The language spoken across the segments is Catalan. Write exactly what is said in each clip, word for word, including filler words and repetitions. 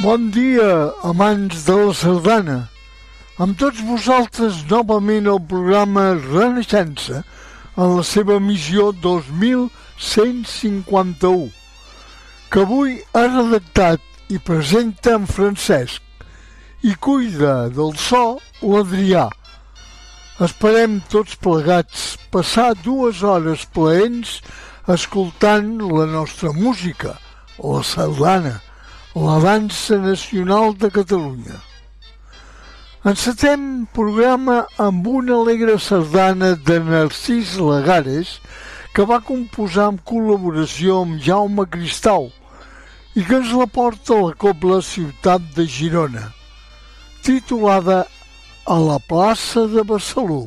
Bon dia, amants de la sardana. Amb tots vosaltres novament el programa Renaixença en la seva missió dos mil cent cinquanta-u, que avui ha redactat i presenta en Francesc i cuida del so l'Adrià. Esperem tots plegats passar dues hores plaents escoltant la nostra música, la sardana, la dansa nacional de Catalunya. Encetem programa amb una alegre sardana de Narcís Lagares que va composar en col·laboració amb Jaume Cristau i que ens la porta la Cobla Ciutat de Girona, titulada A la plaça de Besalú.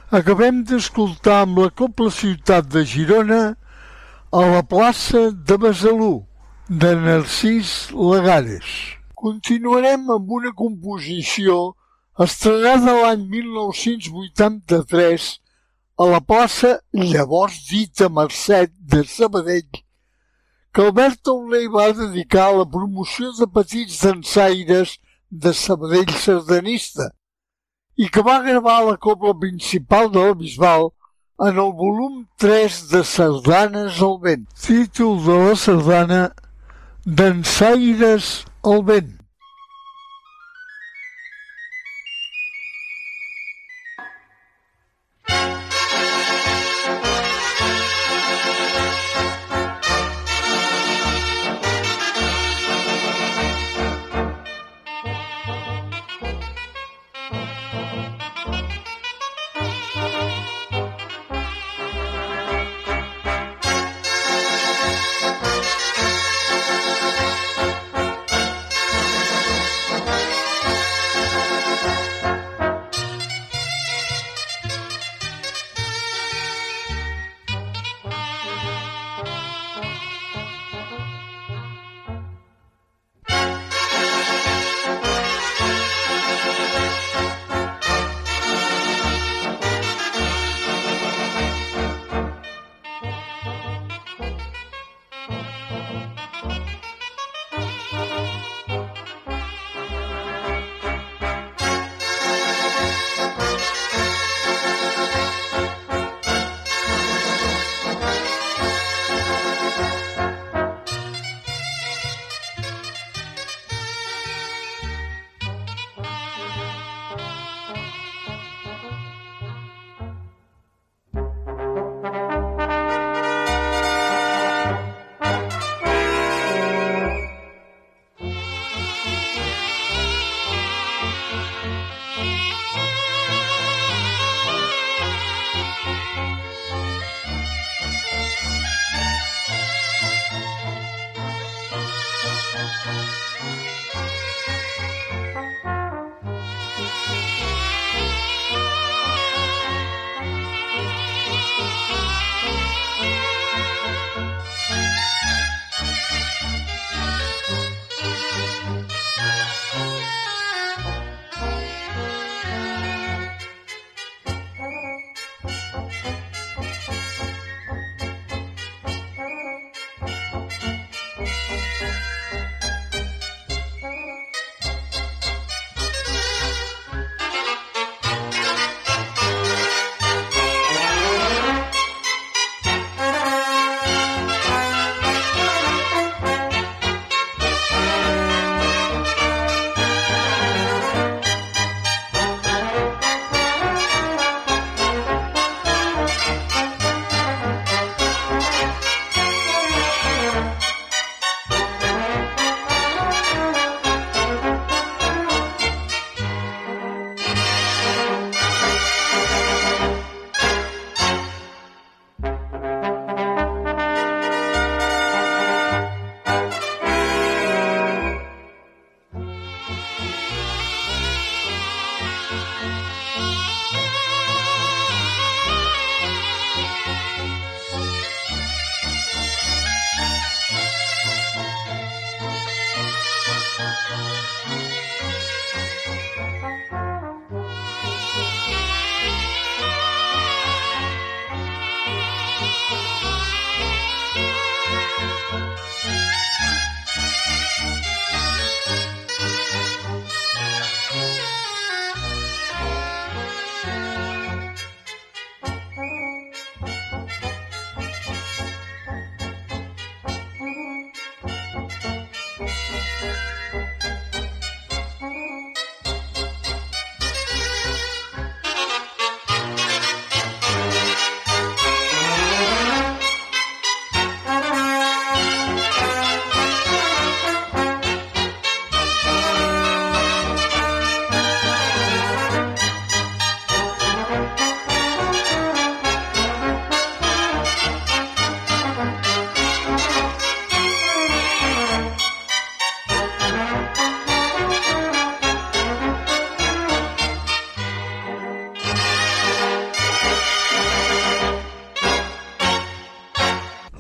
Acabem d'escoltar amb la Cobla Ciutat de Girona a la plaça de Besalú, de Narcís Lagares. Continuarem amb una composició estrenada l'any mil nou-cents vuitanta-tres a la plaça llavors dita Mercet de Sabadell, que Albert Auler va dedicar a la promoció de petits dansaires de Sabadell sardanista i que va gravar la cobla principal de la Bisbal en el volum tres de Sardanes al vent. Títol de la sardana: Dansaires al vent.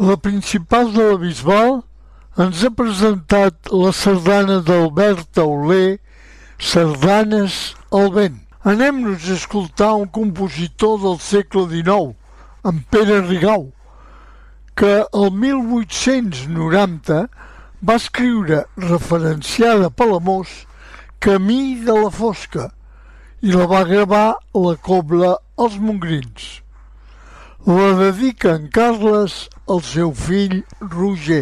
La principal de la Bisbal ens ha presentat la sardana d'Albert Tauler, Sardanes al vent. Anem-nos a escoltar un compositor del segle dinou, en Pere Rigau, que el mil vuit-cents noranta va escriure, referenciada a Palamós, Camí de la Fosca, i la va gravar la cobla Els Mongrins. La dedica en Carles al seu fill Roger.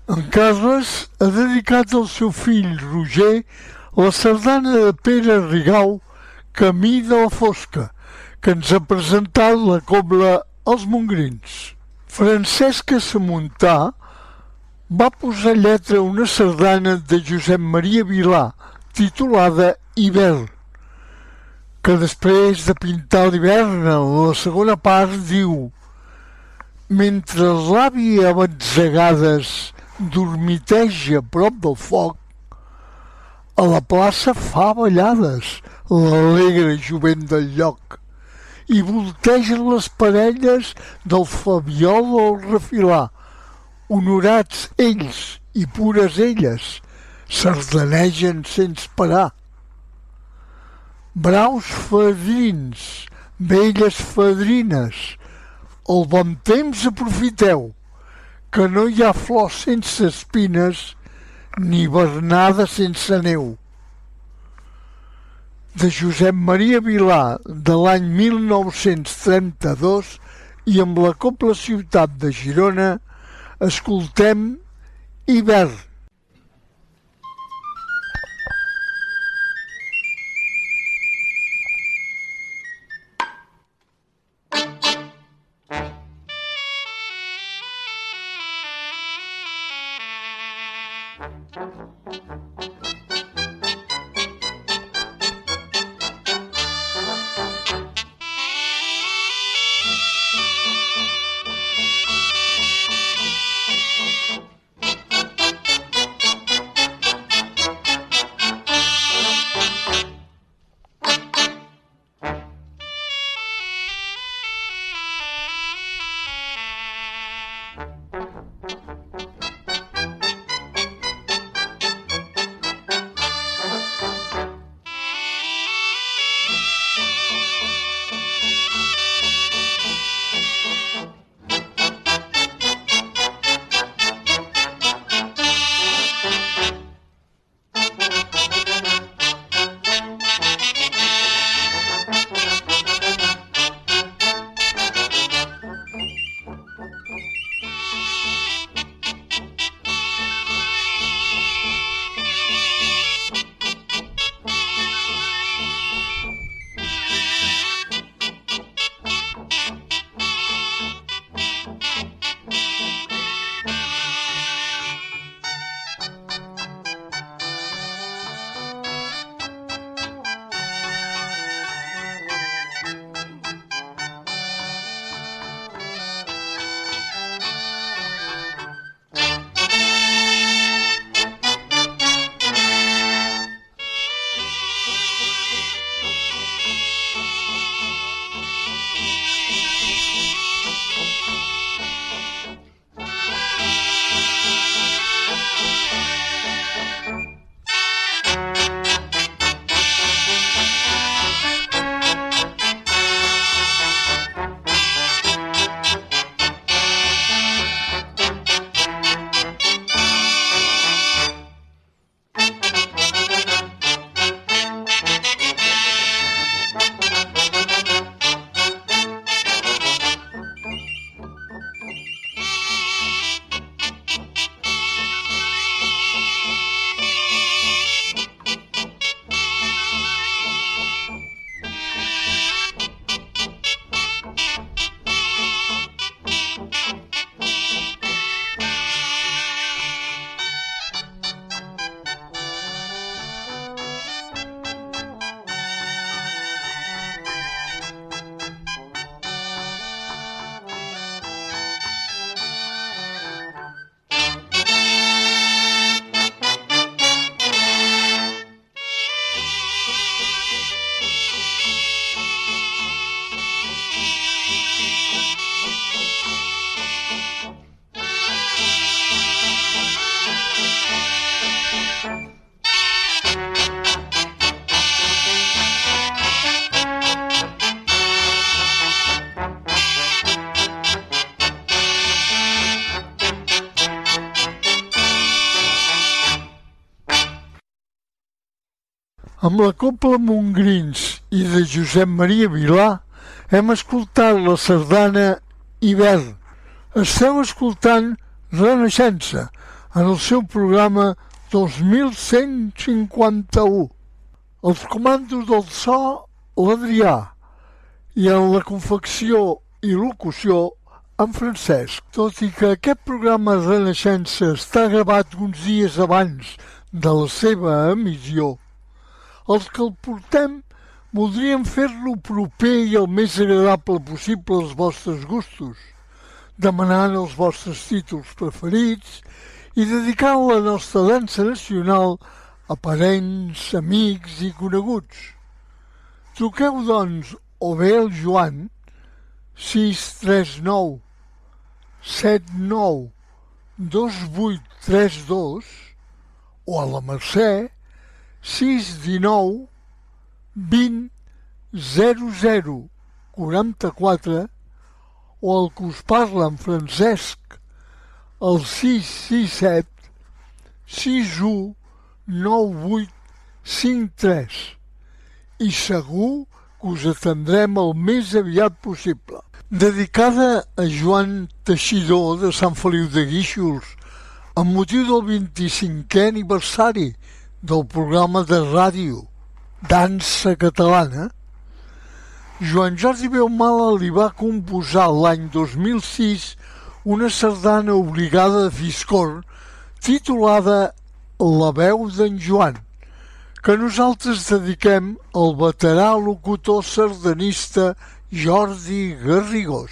En Carles ha dedicat al seu fill Roger la sardana de Pere Rigau, Camí de la Fosca, que ens ha presentat la cobla Els Mongrins. Francesca Samuntà va posar lletra a una sardana de Josep Maria Vilà, titulada Hivern, que després de pintar l'hivern en la segona part diu: mentre l'avi a batzegades dormiteja a prop del foc, a la plaça fa ballades l'alegre jovent del lloc i voltegen les parelles del Fabiol al Refilar, honorats ells i pures elles, sardanegen sense parar. Braus fadrins, velles fadrines, el bon temps aprofiteu, que no hi ha flors sense espines ni bernada sense neu. De Josep Maria Vilà, de l'any mil nou-cents trenta-dos, i amb la Cobla Ciutat de Girona, escoltem Hivern. Amb la Cobla Mongrins i de Josep Maria Vilà hem escoltat la sardana Hivern. Esteu escoltant Renaixença, en el seu programa dos mil cent cinquanta-u. Els comandos del so, l'Adrià, i en la confecció i locució, en Francesc. Tot i que aquest programa de Renaixença està gravat uns dies abans de la seva emissió, els que el portem voldríem fer-lo proper i el més agradable possible als vostres gustos, demanant els vostres títols preferits i dedicant la nostra dansa nacional a parents, amics i coneguts. Truqueu, doncs, o bé al Joan, sis tres nou set nou dos vuit tres dos, o a la Mercè, sis un nou vint zero zero quaranta-quatre, o el que us parla en Francesc, el sis sis set sis u nou vuit cinc tres, i segur que us atendrem el més aviat possible. Dedicada a Joan Teixidor de Sant Feliu de Guíxols, amb motiu del vint-i-cinquè aniversari del programa de ràdio Dansa Catalana, Joan Jordi Beumala li va composar l'any dos mil sis una sardana obligada de Fiscorn titulada La veu d'en Joan, que nosaltres dediquem al veterà locutor sardanista Jordi Garrigós.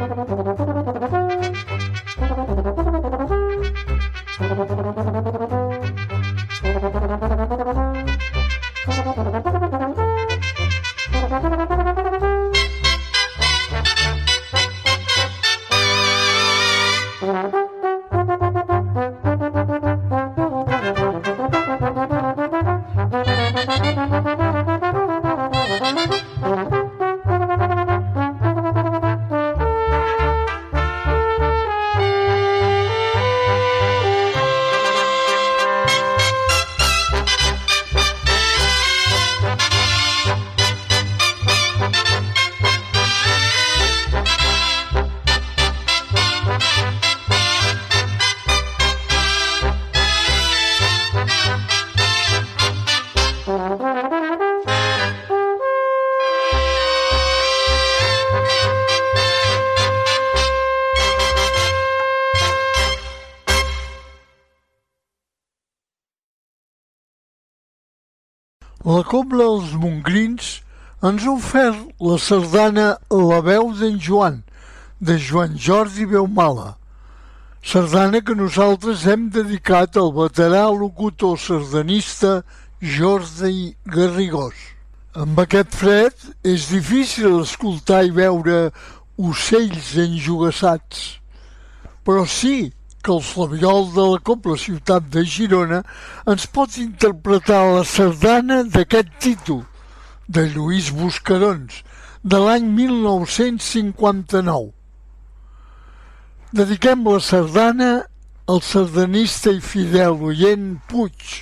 La Cobla dels Montgrins ens ha ofert la sardana La veu d'en Joan, de Joan Jordi Beumala, sardana que nosaltres hem dedicat al veterà locutor sardanista Jordi Garrigós. Amb aquest fred és difícil escoltar i veure ocells enjogassats, però sí que el flabiol de la Cobla Ciutat de Girona ens pot interpretar la sardana d'aquest títol, de Lluís Buscarons, de l'any mil nou-cents cinquanta-nou. Dediquem la sardana al sardanista i fidel oient Puig.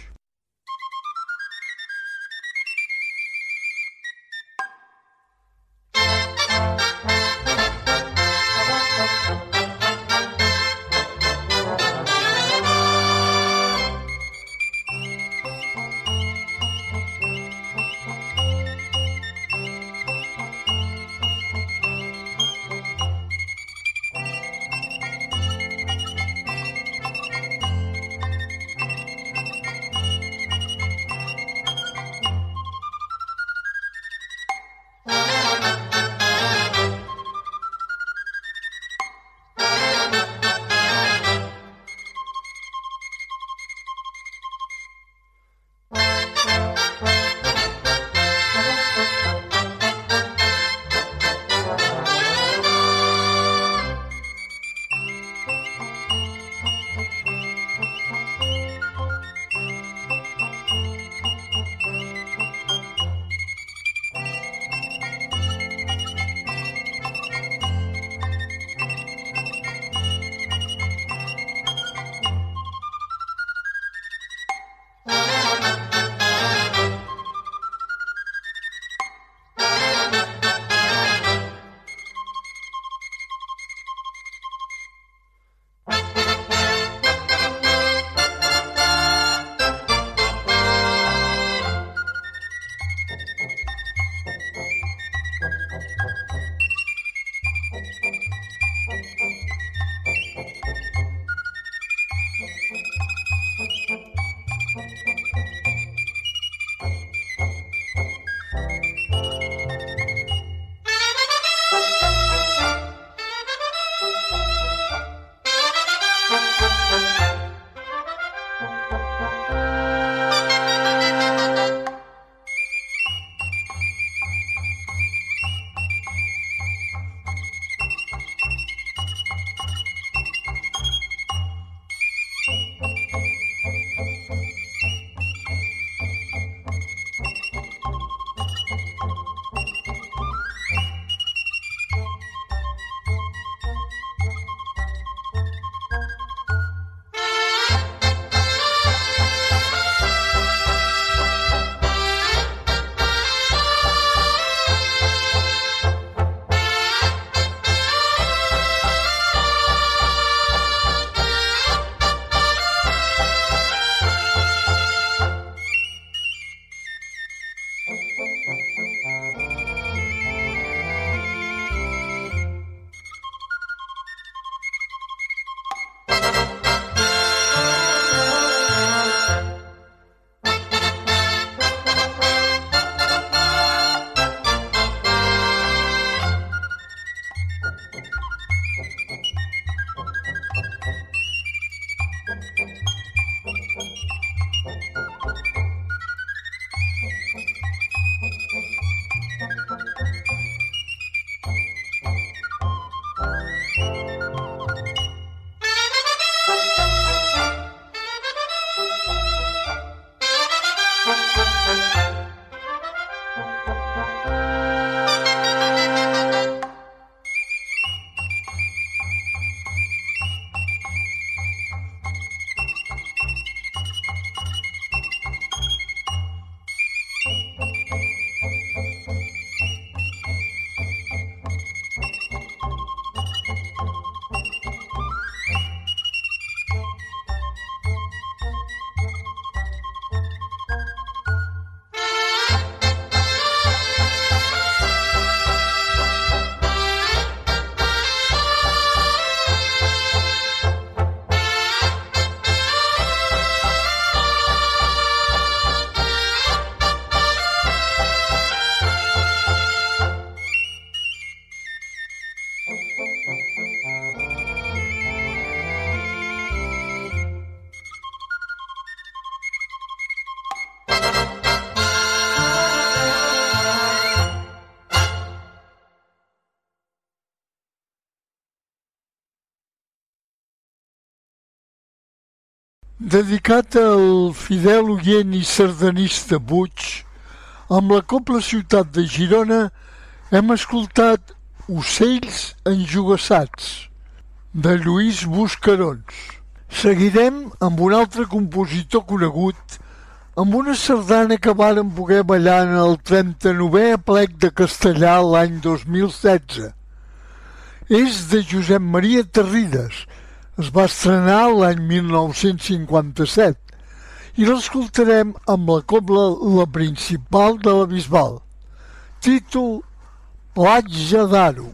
dedicat al fidel oient i sardanista Puig, amb la Cobla Ciutat de Girona hem escoltat Ocells enjogassats, de Lluís Buscarons. Seguirem amb un altre compositor conegut, amb una sardana que varen poder ballar en el trenta-novè aplec de Castellà l'any dos mil setze. És de Josep Maria Tarrides, es va estrenar l'any mil nou-cents cinquanta-set i l'escoltarem amb la cobla La Principal de la Bisbal. Títol Platja d'Aro.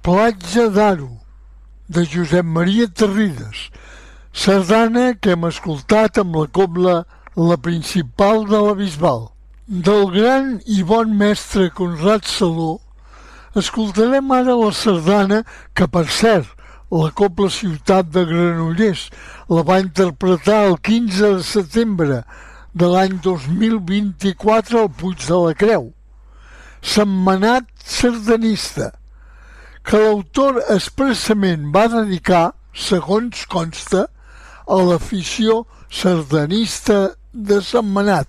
Platja d'Aro, de Josep Maria Terrides, sardana que hem escoltat amb la cobla La Principal de la Bisbal. Del gran i bon mestre Conrad Saló escoltarem ara la sardana que, per cert, la Cobla Ciutat de Granollers la va interpretar el quinze de setembre de l'any dos mil vint-i-quatre al Puig de la Creu. Setmanat sardanista, que l'autor expressament va dedicar, segons consta, a l'afició sardanista de Setmanat.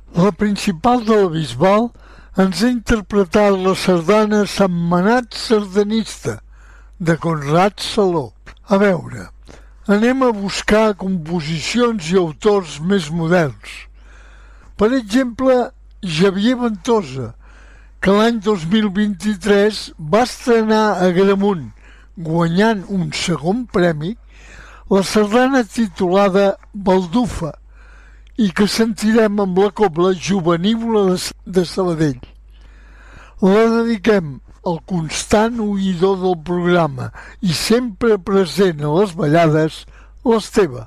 La principal de la Bisbal ens ha interpretat la sardana Sentmenat sardanista, de Conrad Saló. A veure, anem a buscar composicions i autors més moderns. Per exemple, Xavier Ventosa, que l'any dos mil vint-i-tres va estrenar a Agramunt, guanyant un segon premi, la sardana titulada Baldufa, i que sentirem amb la cobla Jovenívola de Sabadell. La dediquem al constant oïdor del programa i sempre present a les ballades, l'Esteve.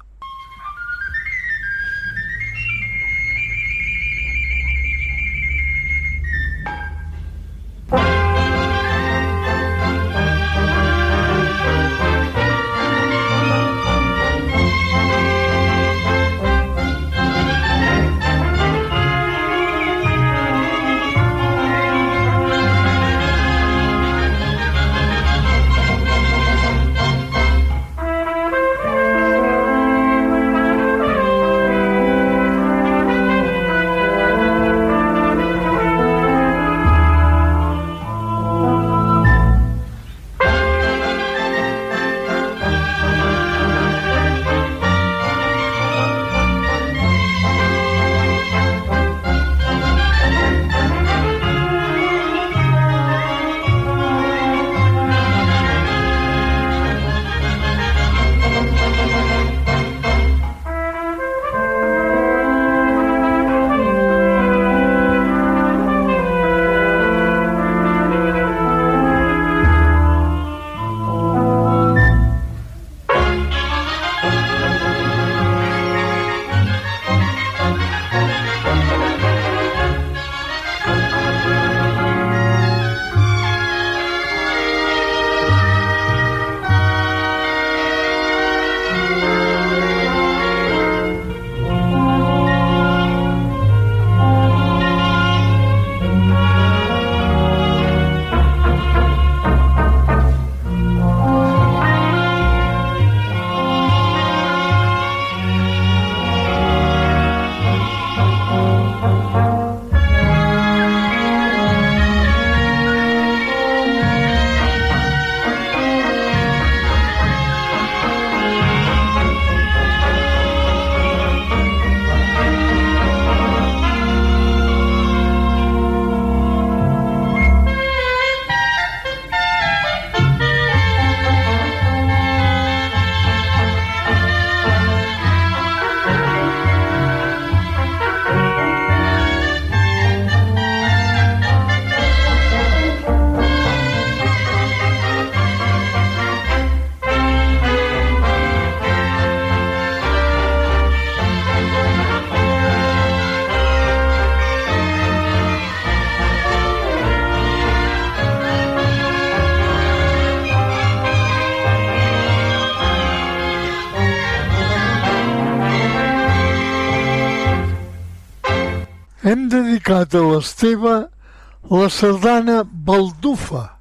Hem dedicat a l'Esteve la sardana Baldufa,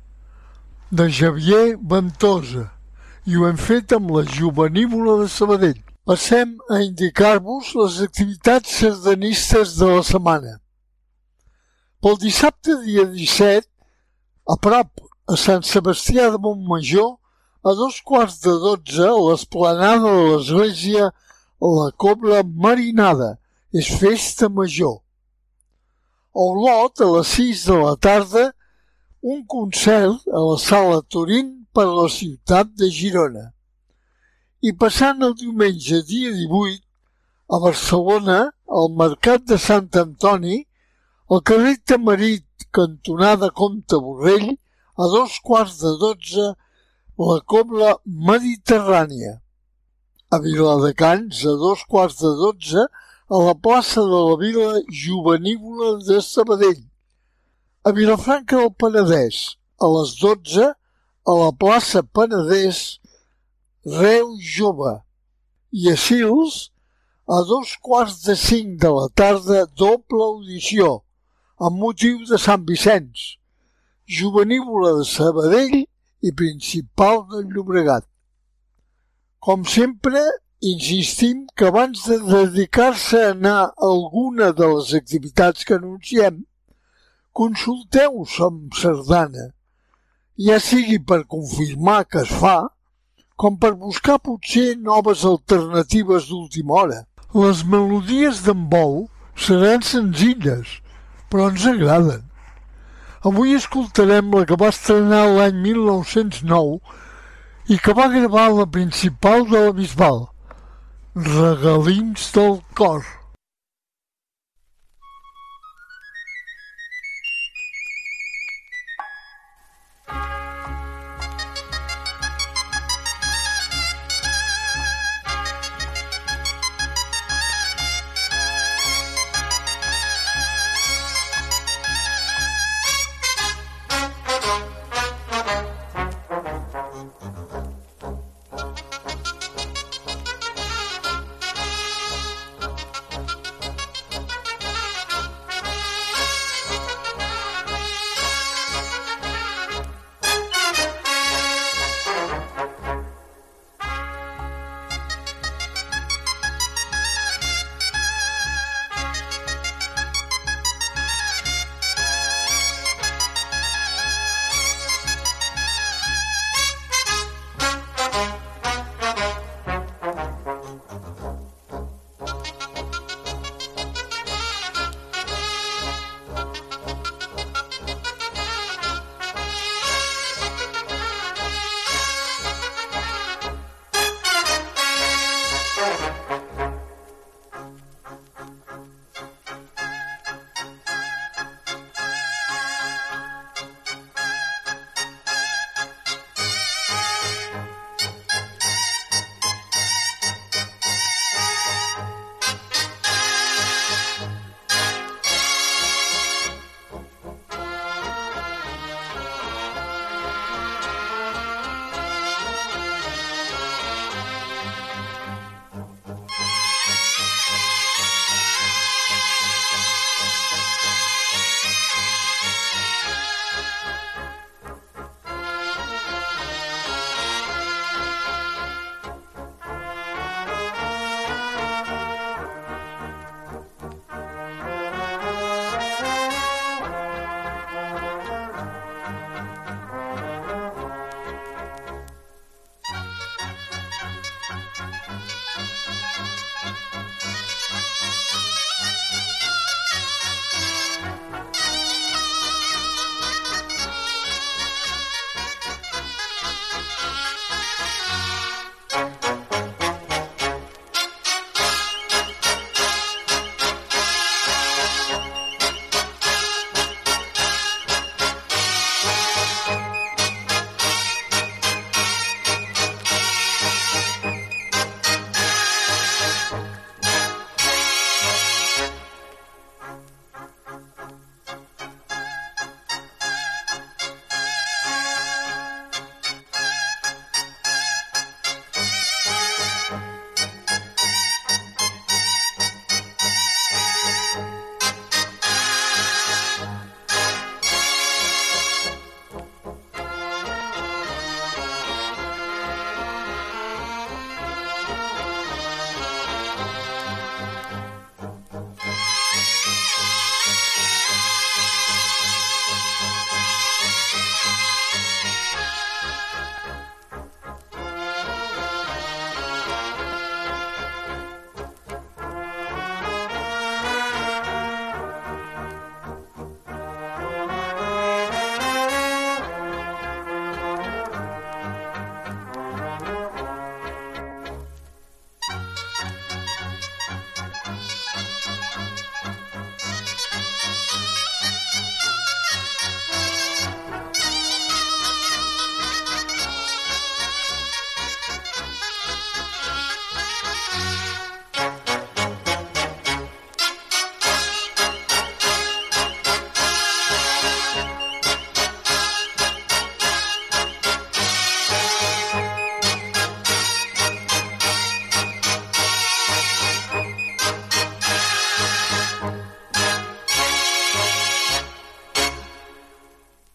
de Xavier Ventosa, i ho hem fet amb la Jovenívola de Sabadell. Passem a indicar-vos les activitats sardanistes de la setmana. Pel dissabte dia disset, a prop, a Sant Sebastià de Montmajor, a dos quarts de dotze, a l'esplanada de l'església, la Cobla Marinada, és festa major. A Olot, a les sis de la tarda, un concert a la Sala Turín per a la ciutat de Girona. I passant el diumenge dia divuit, a Barcelona, al Mercat de Sant Antoni, al carrer Tamarit, cantonada Comte Borrell, a dos quarts de dotze, la Cobla Mediterrània. A Viladecans, a dos quarts de dotze, a la plaça de la Vila Jovenívola de Sabadell. A Vilafranca del Penedès, a les dotze, a la plaça Penedès, Reu Jove. I a Sils, a dos quarts de cinc de la tarda, doble audició, amb motiu de Sant Vicenç, Jovenívola de Sabadell i Principal del Llobregat. Com sempre, insistim que abans de dedicar-se a anar a alguna de les activitats que anunciem, consulteu-se amb sardana, ja sigui per confirmar que es fa, com per buscar potser noves alternatives d'última hora. Les melodies d'en Bou seran senzilles, però ens agraden. Avui escoltarem la que va estrenar l'any mil nou-cents nou i que va gravar la principal de la Bisbal, Regalims del cor.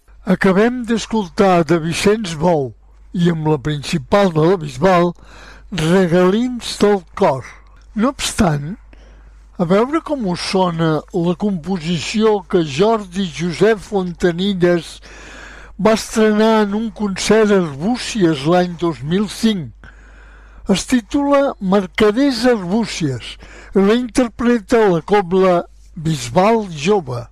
Acabem d'escoltar de Vicenç Bou i amb la principal de la Bisbal Regalins del cor. No obstant, a veure com us sona la composició que Jordi Josep Fontanilles va estrenar en un concert a Arbúcies l'any dos mil cinc. Es titula Mercaders Arbúcies i la interpreta la cobla Bisbal Jove.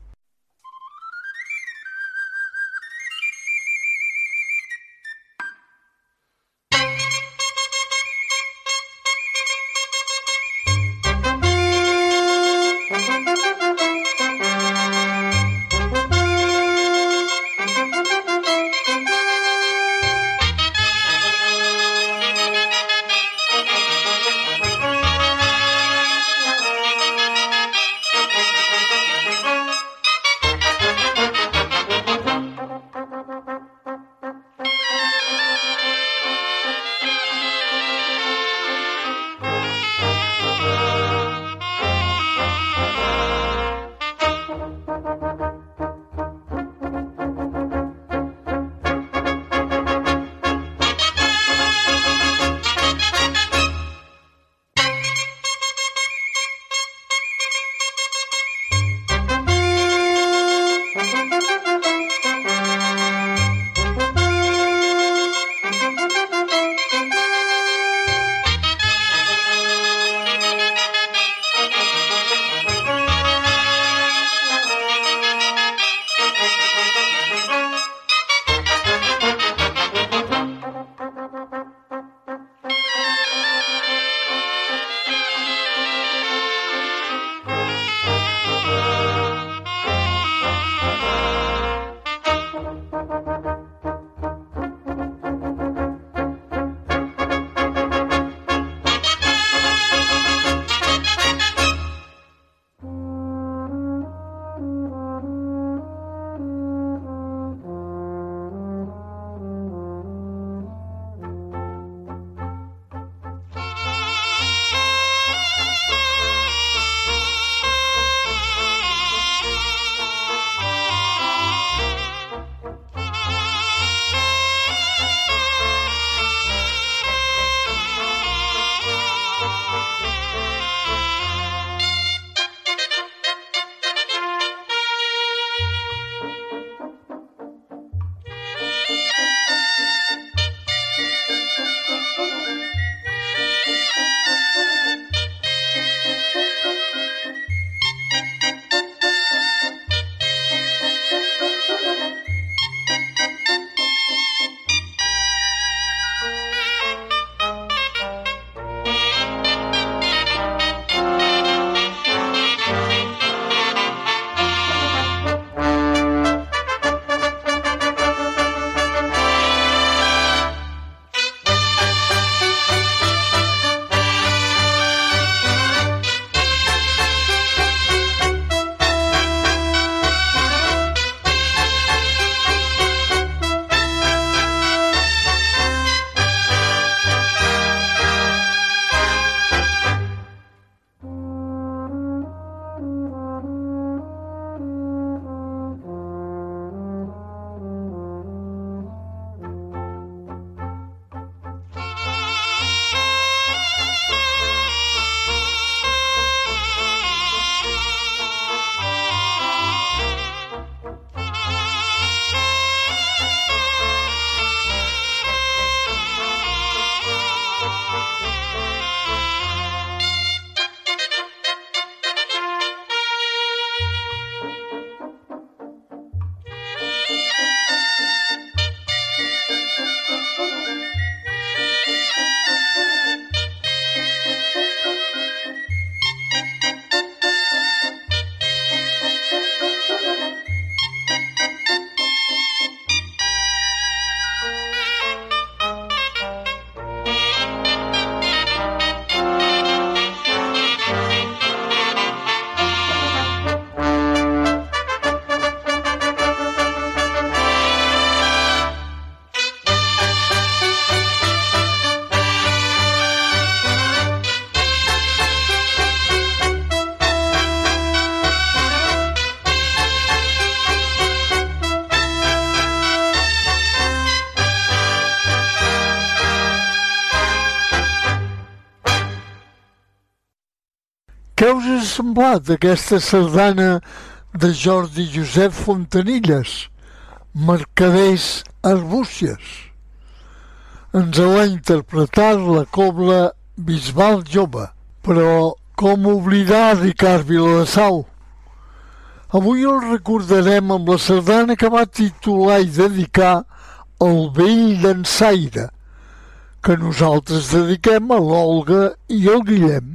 Què us ha semblat aquesta sardana de Jordi Josep Fontanilles, Mercaders Arbúcies? Ens ha interpretat la cobla Bisbal Jove, però com oblidar Ricard Viladasau? Avui el recordarem amb la sardana que va titular i dedicar al vell dansaire, que nosaltres dediquem a l'Olga i al Guillem.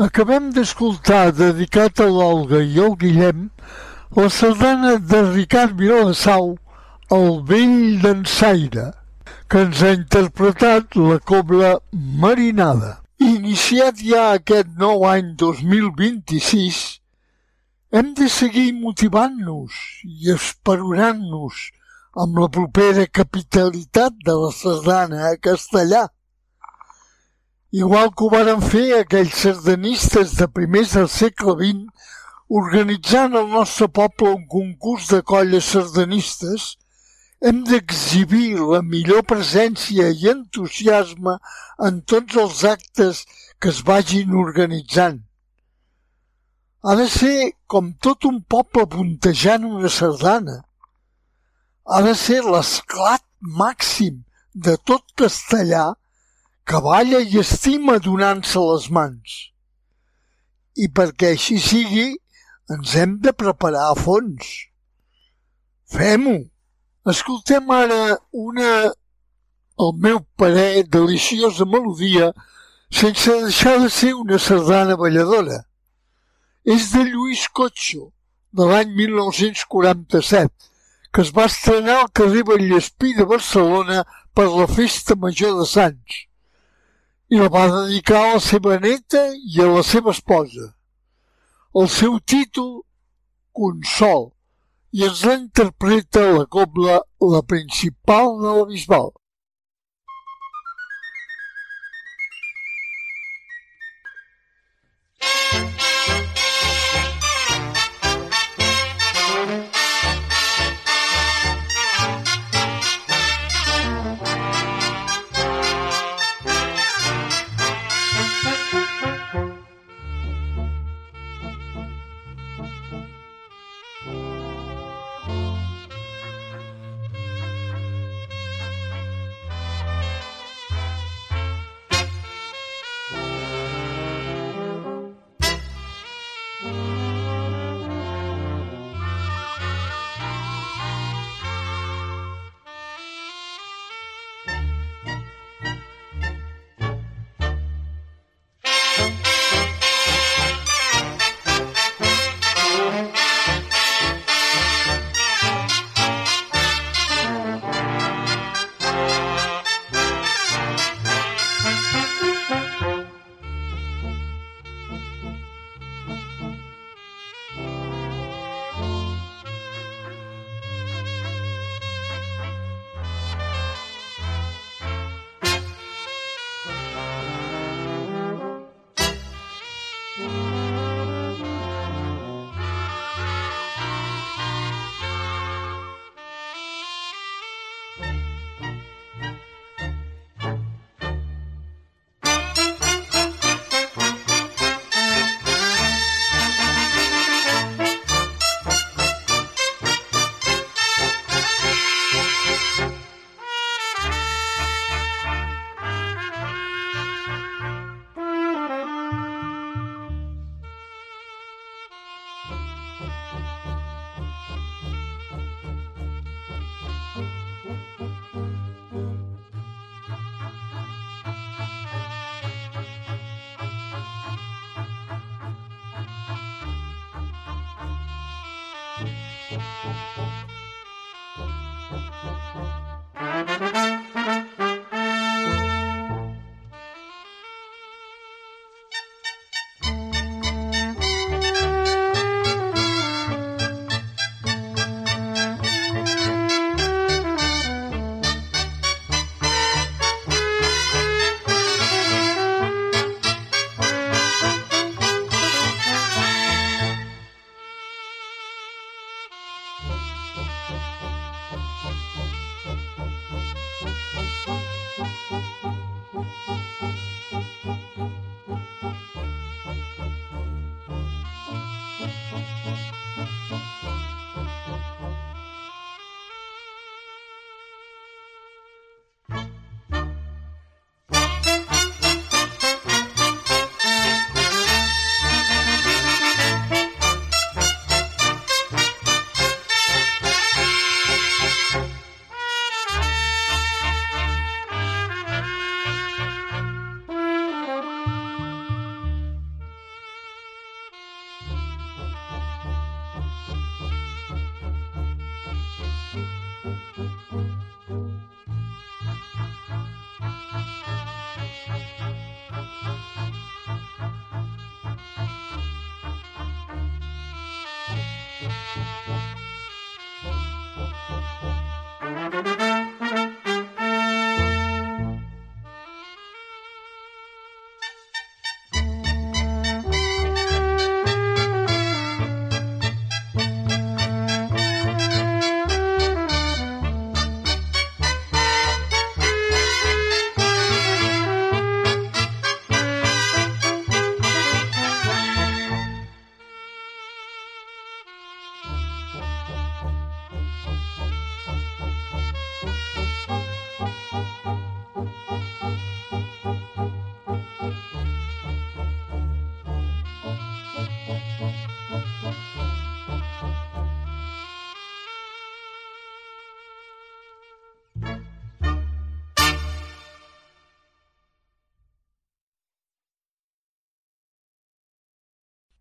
Acabem d'escoltar, dedicat a l'Olga i al Guillem, la sardana de Ricard Vilassau, El vell d'Ensaire, que ens ha interpretat la Cobla Marinada. Iniciat ja aquest nou any dos mil vint-i-sis, hem de seguir motivant-nos i esperonant-nos amb la propera capitalitat de la sardana a Castellà. Igual que ho varen fer aquells sardanistes de primers del segle vint, organitzant al nostre poble un concurs de colles sardanistes, hem d'exhibir la millor presència i entusiasme en tots els actes que es vagin organitzant. Ha de ser com tot un poble puntejant una sardana. Ha de ser l'esclat màxim de tot Castellà que balla i estima donant-se les mans. I perquè així sigui, ens hem de preparar a fons. Fem-ho! Escoltem ara una, al meu parer, deliciosa melodia sense deixar de ser una sardana balladora. És de Lluís Cotxo, de l'any mil nou-cents quaranta-set, que es va estrenar al carrer Vallespí de Barcelona per la Festa Major de Sants, i la va dedicar a la seva neta i a la seva esposa. El seu títol, Consol, i ens la interpreta la cobla La Principal de la Bisbal.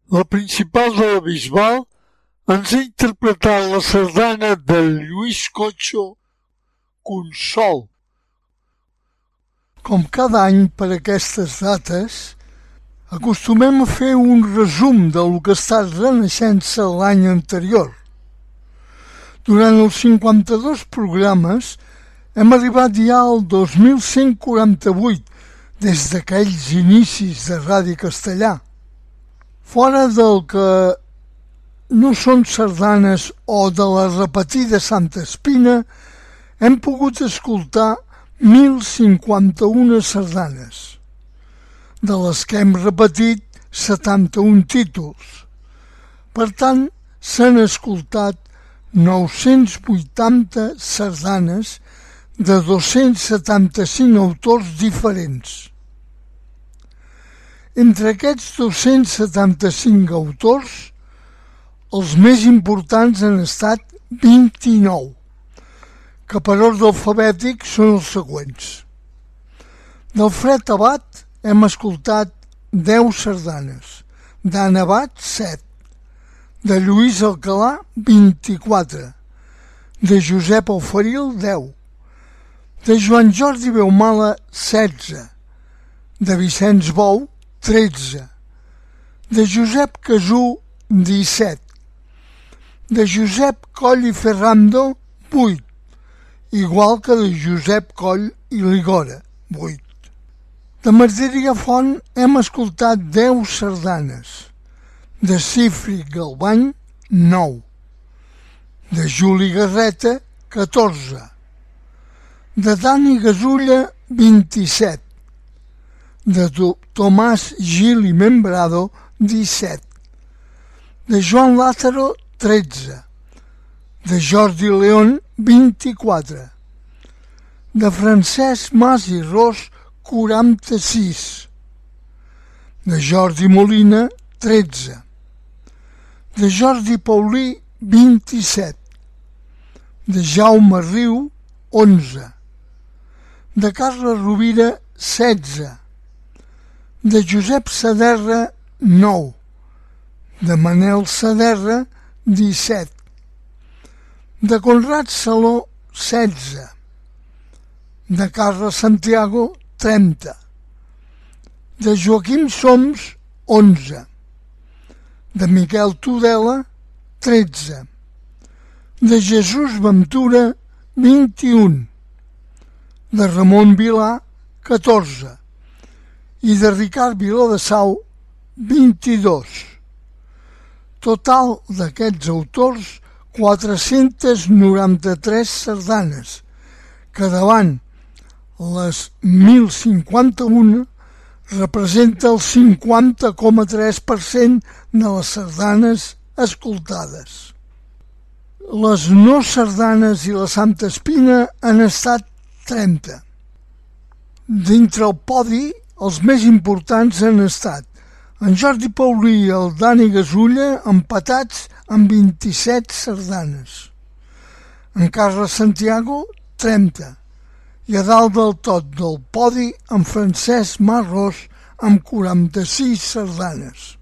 La principal de la Bisbal ens ha interpretat la sardana de Lluís Cocho, Consol. Com cada any per aquestes dates, acostumem a fer un resum del que ha estat Renaixença l'any anterior. Durant els cinquanta-dos programes hem arribat ja al dos mil cent quaranta-vuit des d'aquells inicis de Ràdio Castellà. Fora del que no són sardanes o de la repetida Santa Espina, hem pogut escoltar mil cinquanta-una sardanes, de les que hem repetit setanta-un títols. Per tant, s'han escoltat nou-cents vuitanta sardanes de dos-cents setanta-cinc autors diferents. Entre aquests dos-cents setanta-cinc autors, els més importants han estat vint-i-nou, que per ordre alfabètic són els següents. D'Alfred Abat hem escoltat deu sardanes, d'Anna Abat set, de Lluís Alcalà vint-i-quatre, de Josep Auferil deu, de Joan Jordi Beumala setze, de Vicenç Bou tretze, de Josep Casú disset, de Josep Coll i Ferrando vuit, igual que de Josep Coll i Ligora vuit. De Martí Font hem escoltat deu sardanes, de Cífric Galbany nou, de Juli Garreta catorze, de Dani Gasulla vint-i-set, de Tomàs Gil i Membrado disset, de Joan Lázaro tretze, de Jordi León vint-i-quatre, de Francesc Mas i Ros quaranta-sis, de Jordi Molina tretze, de Jordi Paulí vint-i-set, de Jaume Riu onze, de Carles Rovira setze, de Josep Saderra nou, de Manel Saderra disset, de Conrad Saló setze, de Carles Santiago trenta, de Joaquim Soms onze, de Miquel Tudela tretze, de Jesús Ventura vint-i-un, de Ramon Vilà catorze i de Ricard Viladesau vint-i-dos. Total d'aquests autors quatre-cents noranta-tres sardanes, que davant les mil cinquanta-un representa el cinquanta coma tres per cent de les sardanes escoltades. Les no sardanes i la Santa Espina han estat trenta. Dintre el podi, els més importants han estat en Jordi Paulí i el Dani Gasulla empatats amb vint-i-set sardanes, en Carles Santiago trenta, i a dalt del tot del podi en Francesc Marros amb quaranta-sis sardanes.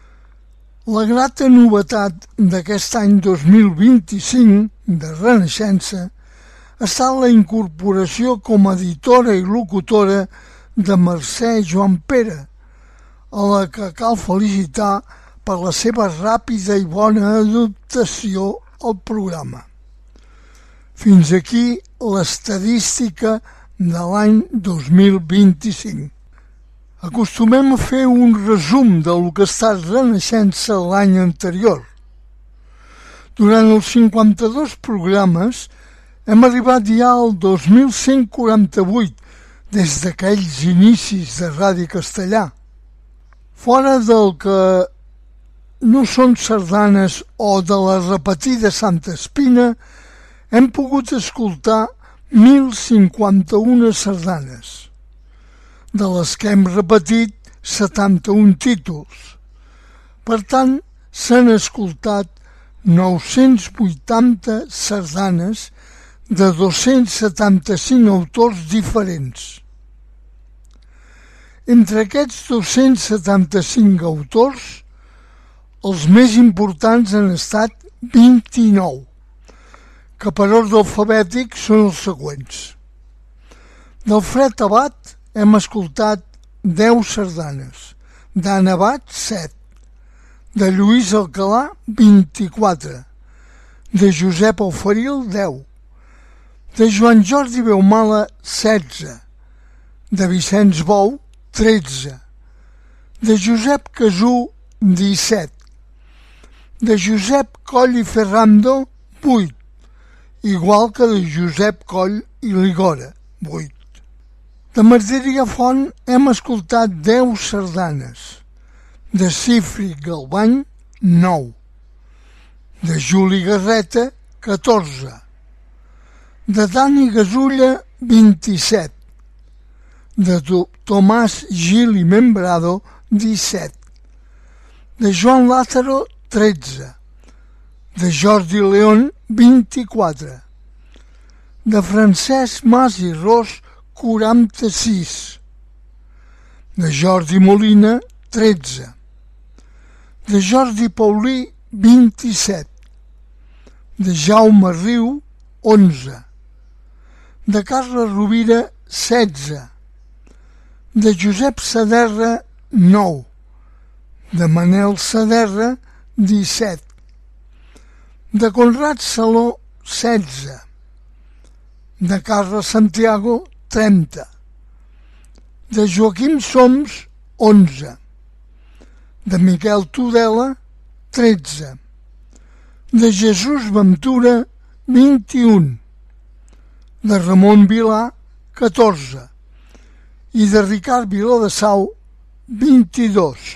La grata novetat d'aquest any dos mil vint-i-cinc de Renaixença ha estat la incorporació com a editora i locutora de Mercè Joan Pere, a la que cal felicitar per la seva ràpida i bona adaptació al programa. Fins aquí l'estadística de l'any dos mil vint-i-cinc. Acostumem a fer un resum del que ha estat Renaixença l'any anterior. Durant els cinquanta-dos programes hem arribat ja al dos mil cent quaranta-vuit des d'aquells inicis de Ràdio Castellà. Fora del que no són sardanes o de la repetida Santa Espina, hem pogut escoltar mil cinquanta-una sardanes, de les que hem repetit setanta-un títols. Per tant, s'han escoltat nou-cents vuitanta sardanes de dos-cents setanta-cinc autors diferents. Entre aquests dos-cents setanta-cinc autors, els més importants han estat vint-i-nou, que per ordre alfabètic són els següents. D'Alfred Abat hem escoltat deu sardanes, d'Anna Abat, set, de Lluís Alcalà, vint-i-quatre, de Josep Auferil, deu, de Joan Jordi Beumala, setze, de Vicenç Bou, tretze, de Josep Casú, disset, de Josep Coll i Ferrando, vuit, igual que de Josep Coll i Ligora, vuit. De Martí Font hem escoltat deu sardanes, de Cífric Galvany, nou, de Juli Garreta, catorze, de Dani Gasulla, vint-i-set, de Tomàs Gil i Membrado, disset, de Joan Lázaro, tretze, de Jordi León, vint-i-quatre, de Francesc Mas i Ros, quaranta-sis, de Jordi Molina, tretze, de Jordi Paulí, vint-i-set, de Jaume Riu, onze, de Carles Rovira, setze, de Josep Saderra, nou, de Manel Saderra, disset, de Conrad Saló, setze, de Carles Santiago, trenta, de Joaquim Soms, onze, de Miquel Tudela, tretze, de Jesús Ventura, vint-i-un, de Ramon Vilà, catorze, i de Ricard Viladesau, vint-i-dos.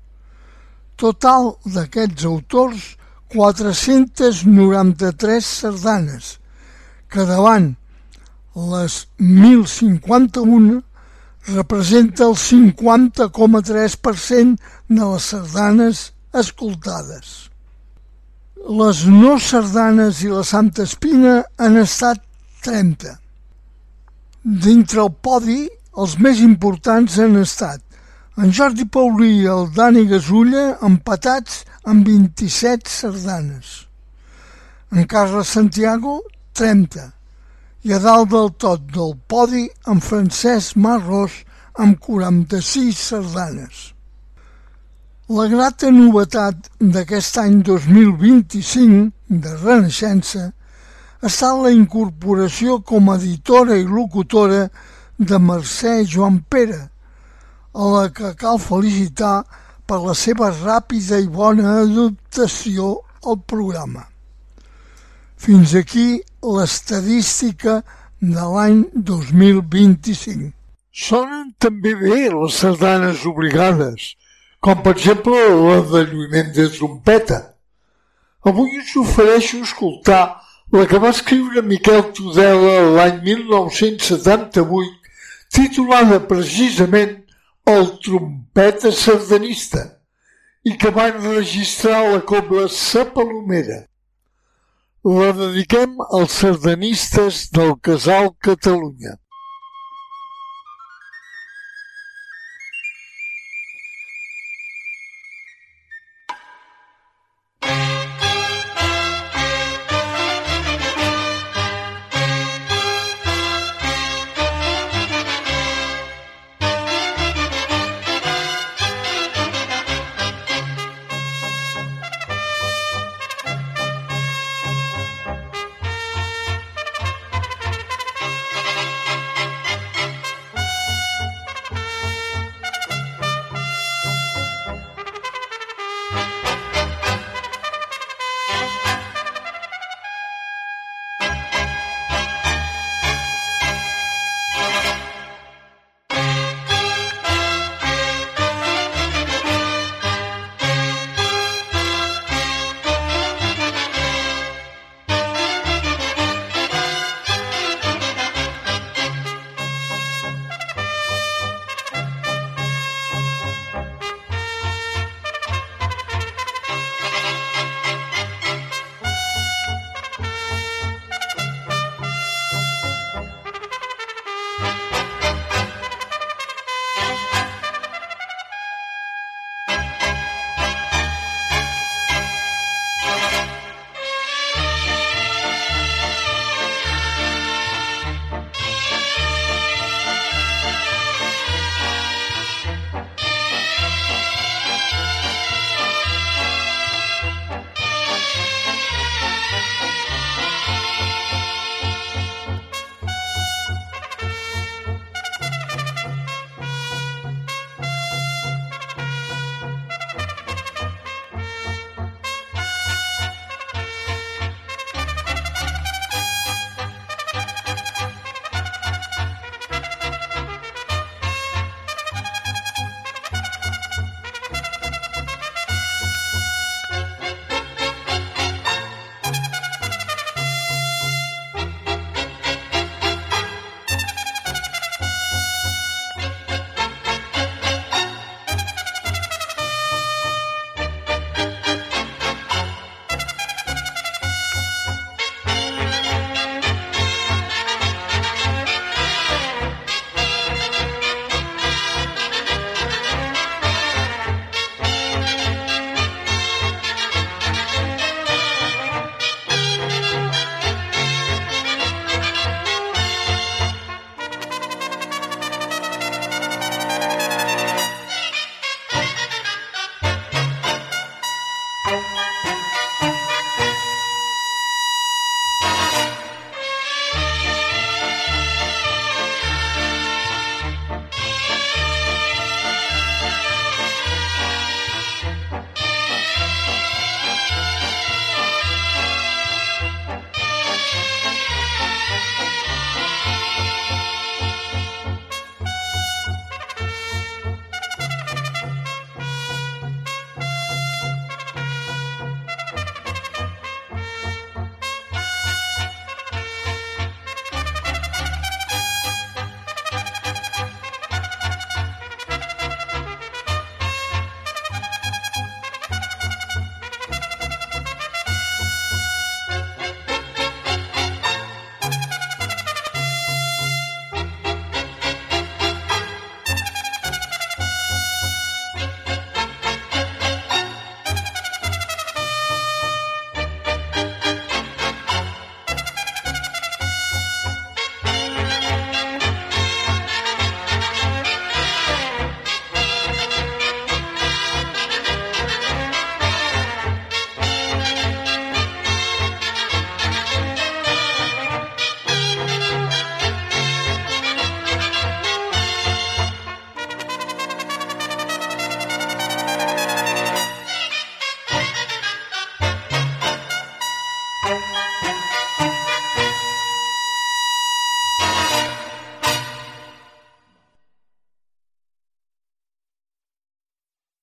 Total d'aquests autors, quatre-cents noranta-tres sardanes, que davant les mil cinquanta-un representa el cinquanta coma tres per cent de les sardanes escoltades. Les no sardanes i la Santa Espina han estat trenta. Dintre el podi, els més importants han estat en Jordi Paulí i el Dani Gasulla, empatats amb vint-i-set sardanes, en Carles Santiago, trenta, i a dalt del tot del podi en Francesc Marros amb quaranta-sis sardanes. La grata novetat d'aquest any dos mil vint-i-cinc de Renaixença ha estat la incorporació com a editora i locutora de Mercè Joan Pere, a la que cal felicitar per la seva ràpida i bona adaptació al programa. Fins aquí l'estadística de l'any dos mil vint-i-cinc. Sonen també bé les sardanes obligades, com per exemple la de lluïment de trompeta. Avui us ofereixo escoltar la que va escriure Miquel Tudela l'any mil nou-cents setanta-vuit, titulada precisament El trompeta sardanista, i que va enregistrar la cobla Sa Palomera. La dediquem als sardanistes del Casal Catalunya.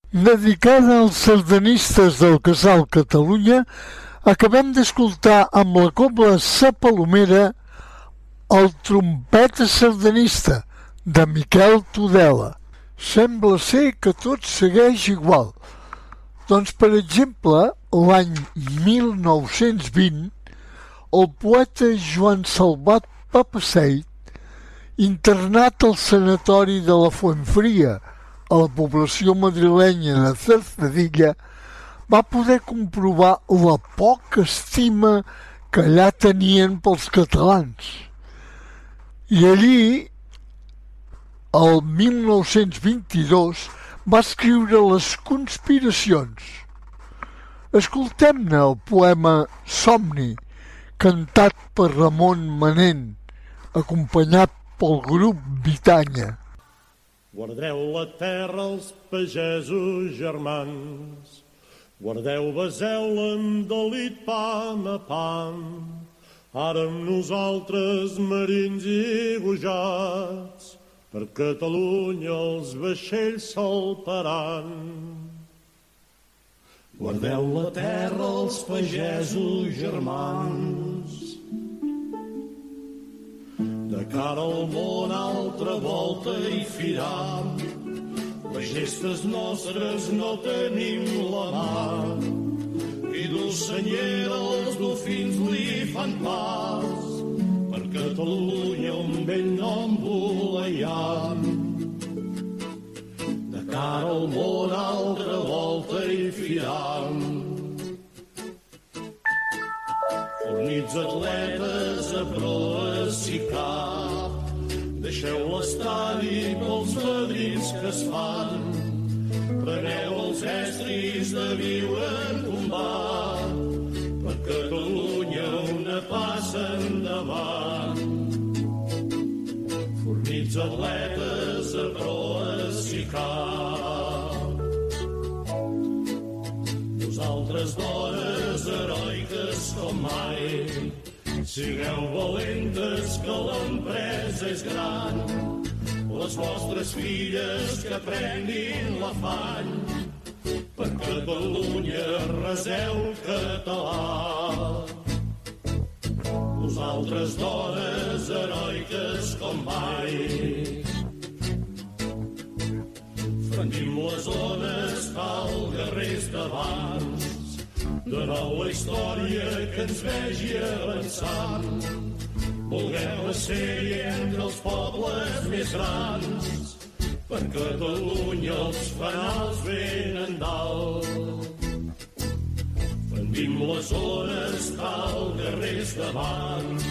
dedicada als sardanistes del Casal Catalunya, acabem d'escoltar amb la cobla Sa Palomera el Trompeta sardanista de Miquel Tudela. Sembla ser que tot segueix igual. Doncs, per exemple, l'any mil nou-cents vint, el poeta Joan Salvat Papaseit, internat al sanatori de la Fuentfria, a la població madrilenya de Cercedilla, va poder comprovar la poca estima que allà tenien pels catalans. I allí, el mil nou-cents vint-i-dos, va escriure Les conspiracions. Escoltem-ne el poema Somni, cantat per Ramon Manent, acompanyat pel grup Bitanya. Guardeu la terra als pagesos germans, guardeu beseu-la amb delit pam a pam, ara amb nosaltres marins i gojats, per Catalunya els vaixells salparan. Guardeu la terra als pagesos germans, de cara al món altra volta hi firam, les gestes nostres no tenim la mà, i d'Ocenyera els dofins li fan pas, per Catalunya un vell nom voleiam. De cara al món altra volta hi firam, fornits atletes a proes i cap, deixeu l'estadi pels padrins que es fan, preneu els estris de viure en combat, per Catalunya una passa endavant. Fornits atletes a proes i cap, vosaltres dones heroiques com mai, sigueu valentes que l'empresa és gran, les vostres filles que aprenguin l'afany, per Catalunya reseu català. Vosaltres dones heroiques com mai, frendim les ones tal guerrers d'abans, de nou la història que ens vegi avançant, vulguem la sèrie entre els pobles més grans, per Catalunya els fanals venen dalt. Fendim les ones tal guerrers d'abans,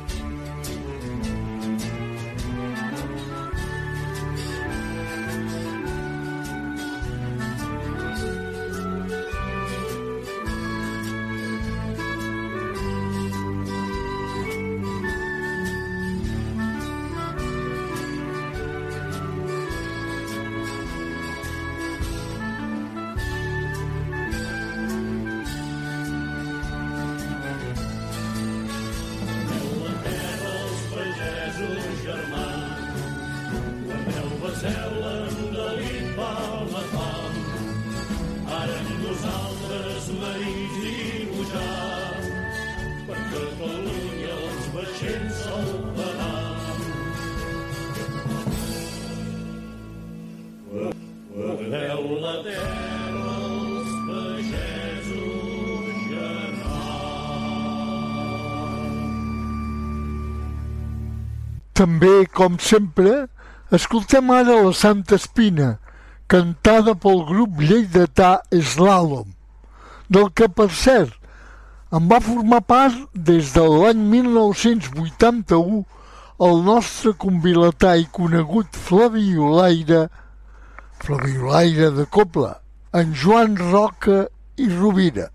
també, com sempre, escoltem ara la Santa Espina, cantada pel grup lleidatà Slalom, del que, per cert, en va formar part des de l'any mil nou-cents vuitanta-u el nostre convilatà i conegut flabiolaire, flabiolaire de cobla, en Joan Roca i Rovira.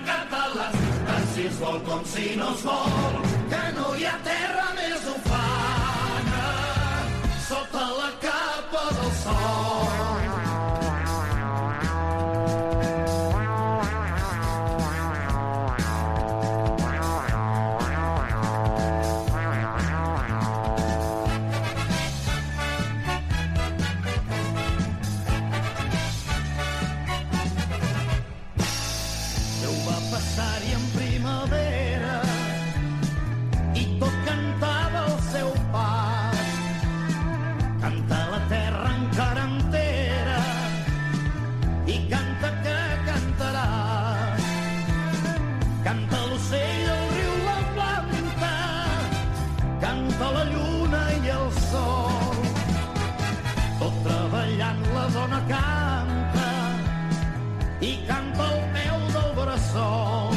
Com si no es vol, que no hi ha terra més ufana. sota la capa del sol. Déu va passar-hi en primavera i tot cantava el seu pas. Canta la terra encara entera i canta que cantarà. Canta l'ocell, el riu, la planta, canta la lluna i el sol. Tot treballant la dona canta i canta al peu del bressol.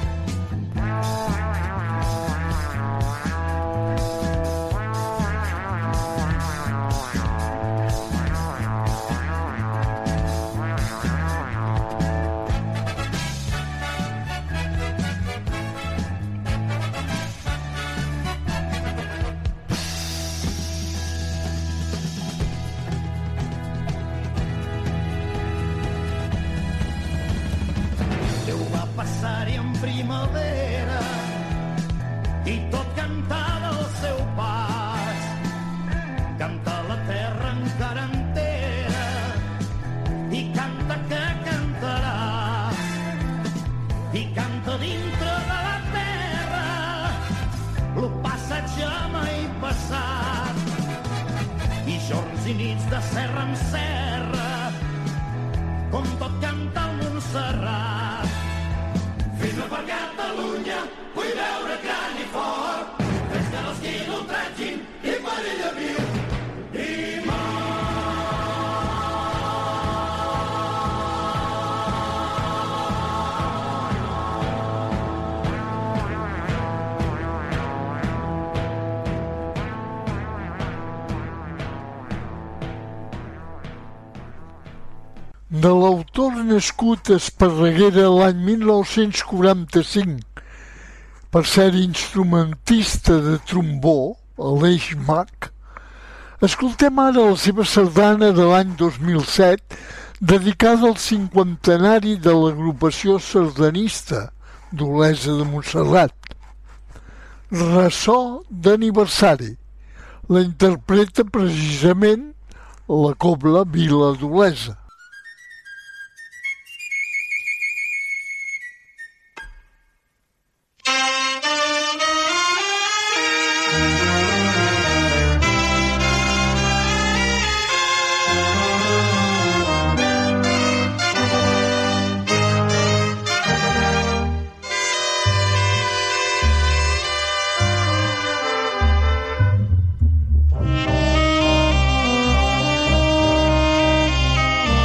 Passar-hi en primavera i tot cantava al seu pas. Canta la terra encara entera i canta que cantarà. I canta dintre de la terra lo passatge mai passat i jorns i nits de serra en serra com tot canta el Montserrat. Vine per Catalunya, vull veure gran i fort, fes que no estigui l'ultratgin i per ella viu i De l'autor nascut a Esparreguera l'any mil nou-cents quaranta-cinc per ser instrumentista de trombó, Aleix Mac, escoltem ara la seva sardana de l'any dos mil set dedicada al cinquantenari de l'agrupació sardanista d'Olesa de Montserrat. Ressò d'aniversari. La interpreta precisament la Cobla Vila d'Olesa. Thank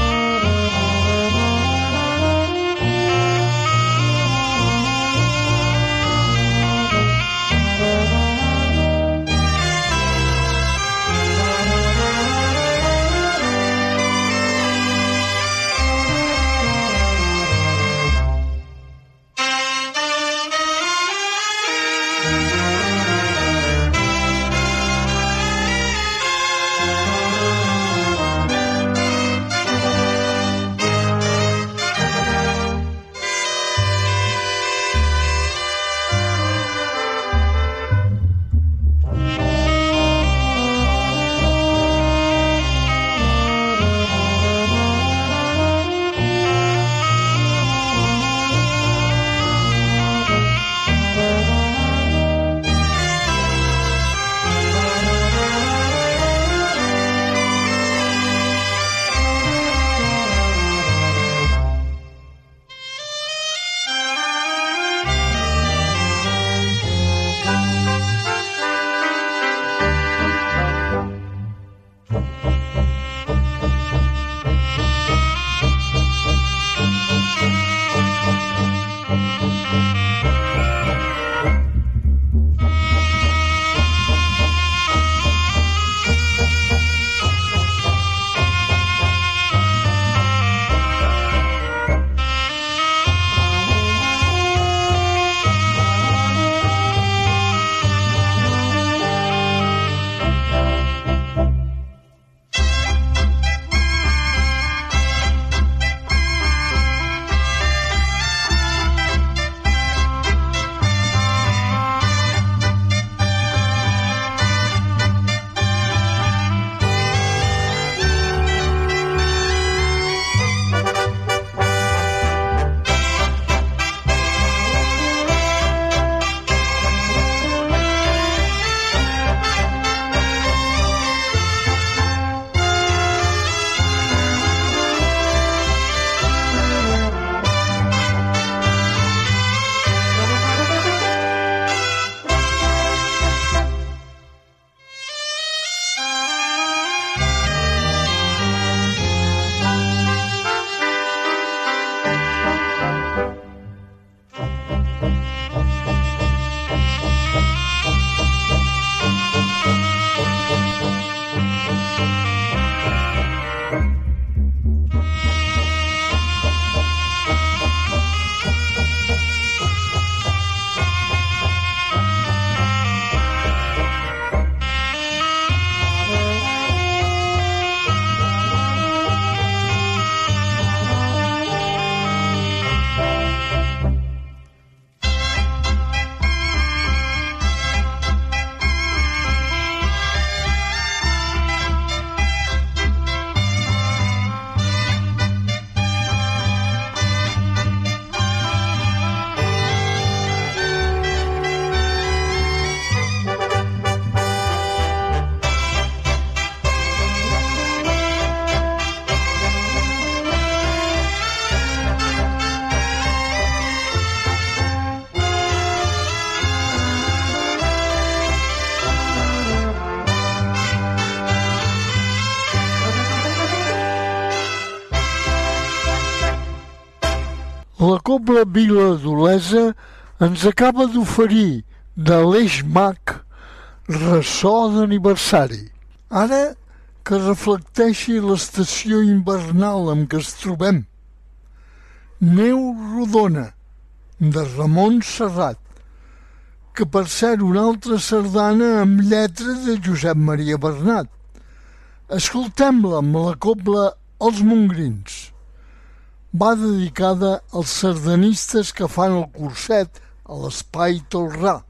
Cobla Vila d'Olesa ens acaba d'oferir de l'Eix Mac ressò d'aniversari. Ara que reflecteixi l'estació invernal en què es trobem. Neu rodona, de Ramon Serrat, que per ser una altra sardana amb lletra de Josep Maria Bernat. Escoltem-la amb la cobla Els Mongrins. Va dedicada als sardanistes que fan el curset a l'Espai Tolrà.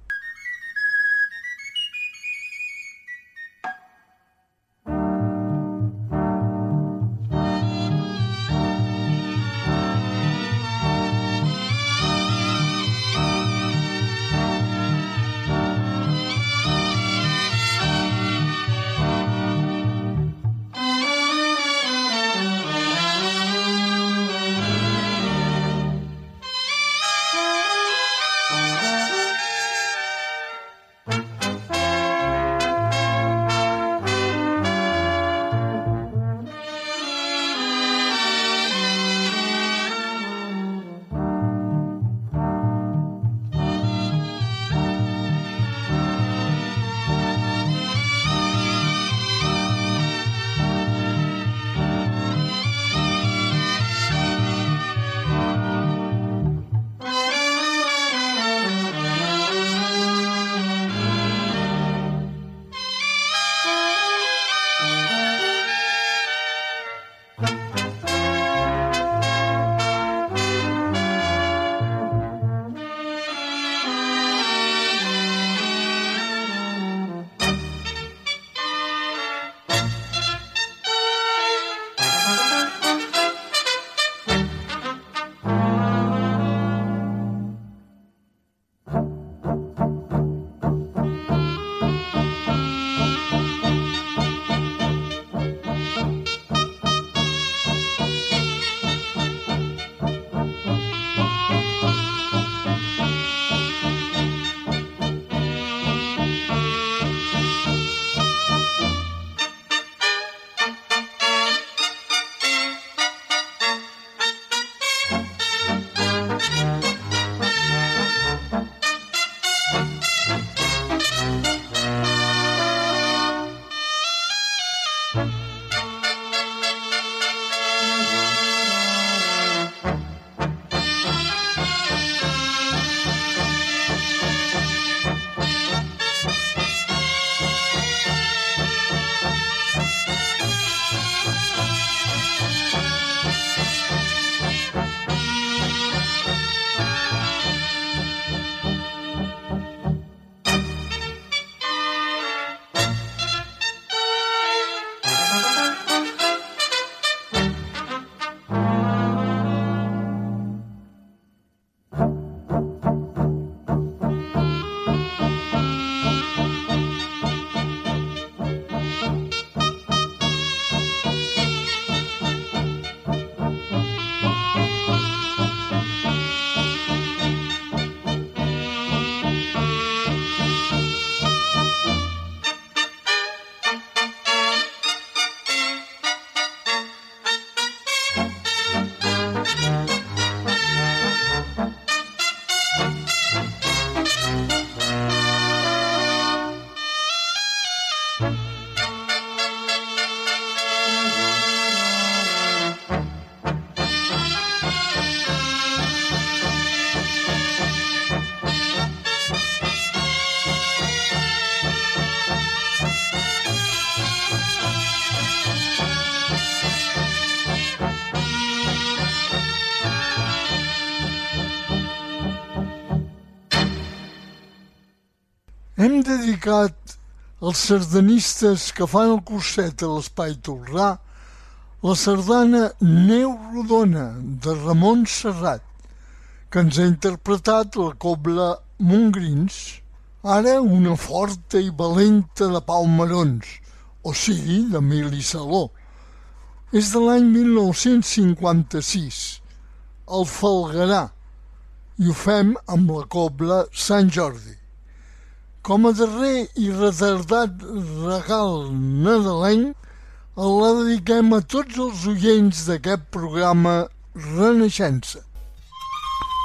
Hem dedicat als sardanistes que fan el curset a l'Espai Tolrà la sardana Neu rodona de Ramon Serrat, que ens ha interpretat la cobla Mongrins, ara una forta i valenta de Pau Marons, o sigui, d'Emili Saló. És de l'any mil nou-cents cinquanta-sis, el Falguerà, i ho fem amb la cobla Sant Jordi. Com a darrer i retardat regal nadalenc, la dediquem a tots els oients d'aquest programa Renaixença.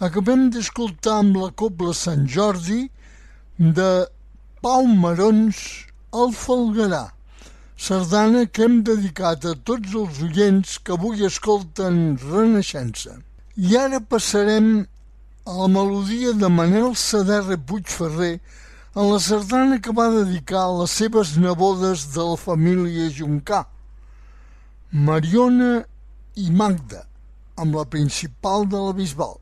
Acabem d'escoltar amb la Cobla Sant Jordi de Pau Marons el Falguerà, sardana que hem dedicat a tots els oients que avui escolten Renaixença. I ara passarem a la melodia de Manel Saderra Puigferrer en la sardana que va dedicar a les seves nebodes de la família Juncà, Mariona i Magda, amb la principal de la Bisbal.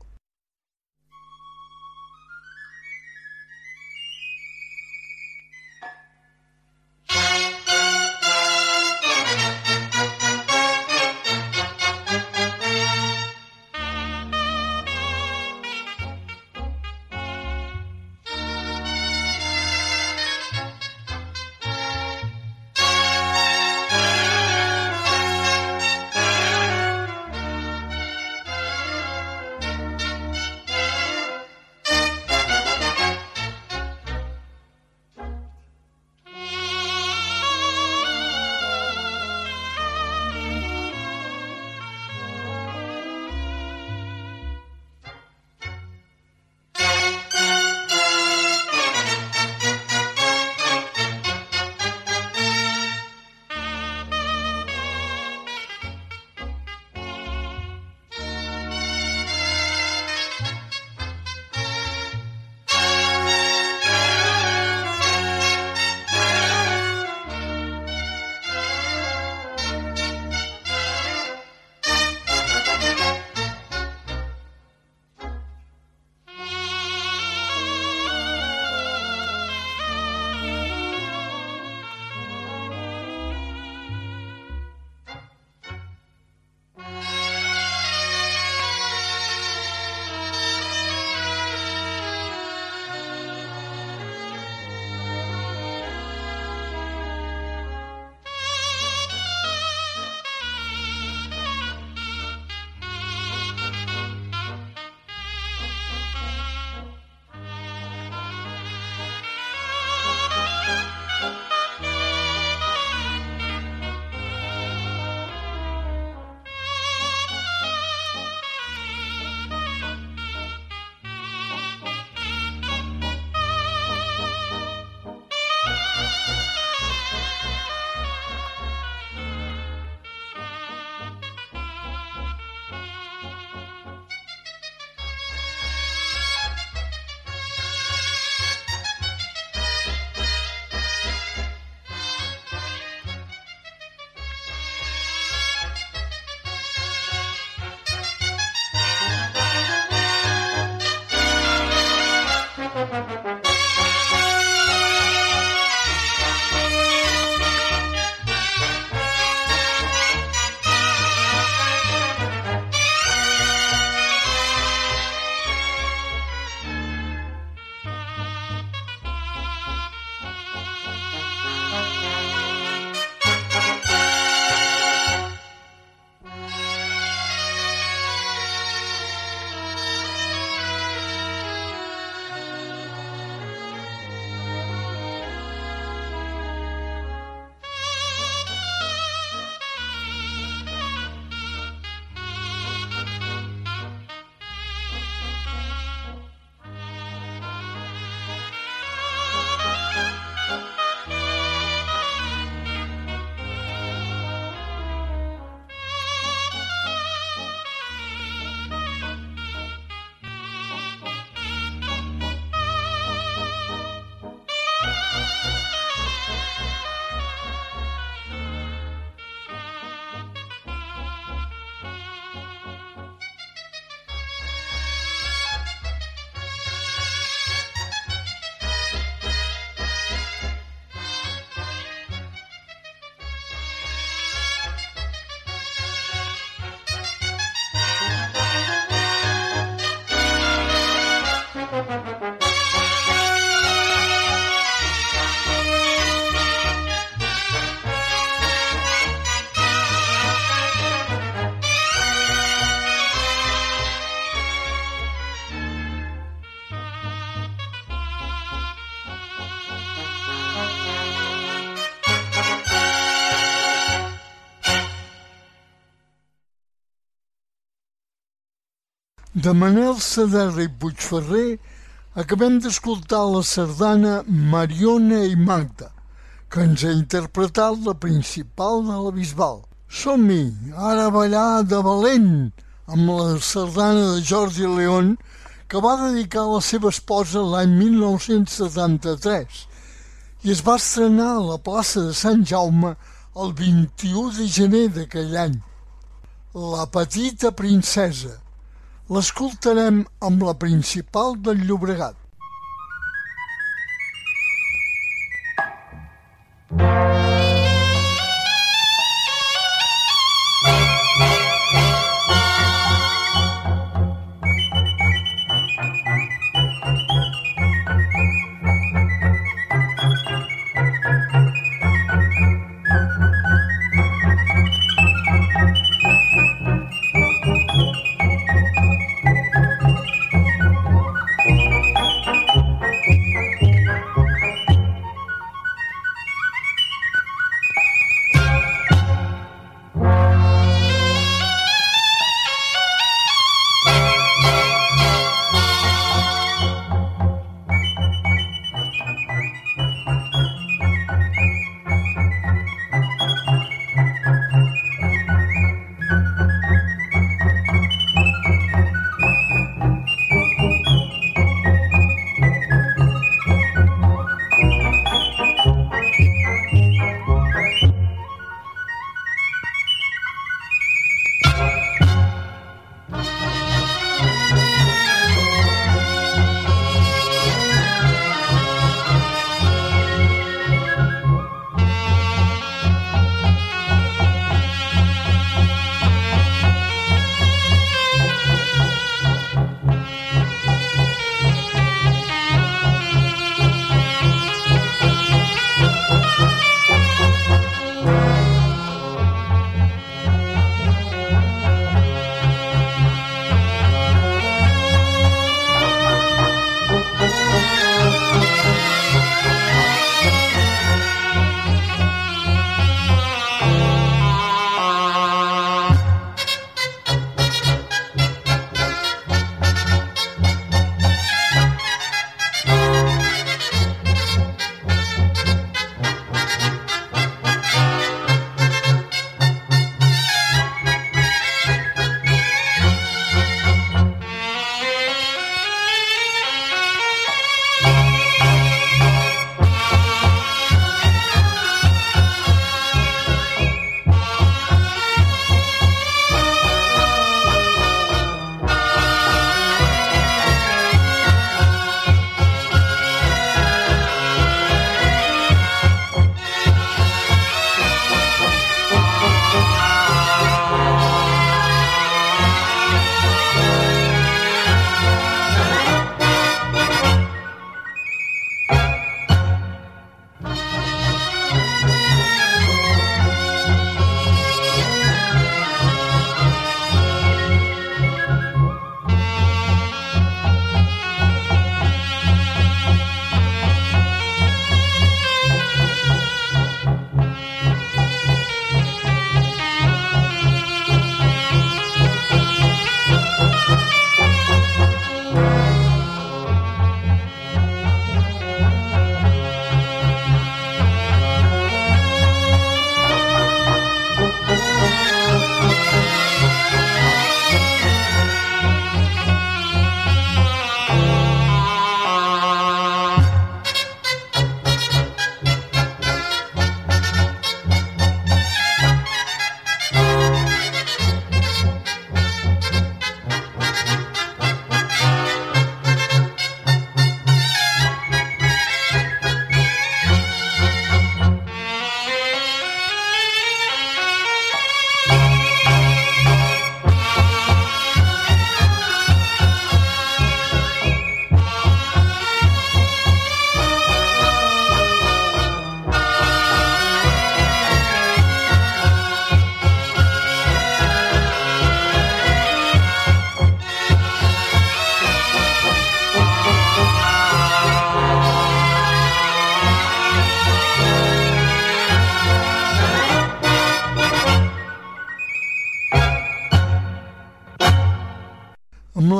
De Manel Saderra i Puigferrer acabem d'escoltar la sardana Mariona i Magda, que ens ha interpretat la principal de la Bisbal. Som-hi, ara a ballar de valent, amb la sardana de Jordi León, que va dedicar a la seva esposa l'any mil nou-cents setanta-tres i es va estrenar a la plaça de Sant Jaume el vint-i-u de gener d'aquell any. La petita princesa. L'escoltarem amb la principal del Llobregat.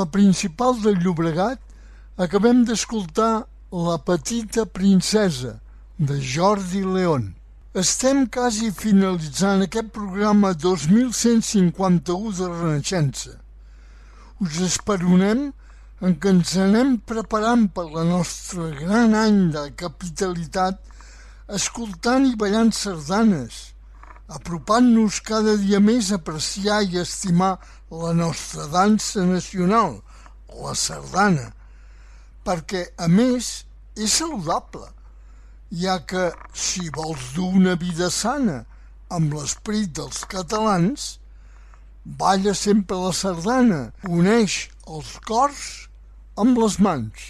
la Principal de Llobregat acabem d'escoltar La petita princesa, de Jordi León. Estem quasi finalitzant aquest programa dos mil cent cinquanta-u de Renaixença. Us esperonem en què ens anem preparant per la nostra gran any de capitalitat, escoltant i ballant sardanes, apropant-nos cada dia més a apreciar i estimar la nostra dansa nacional, la sardana, perquè, a més, és saludable, ja que, si vols dur una vida sana amb l'esperit dels catalans, balla sempre la sardana, uneix els cors amb les mans.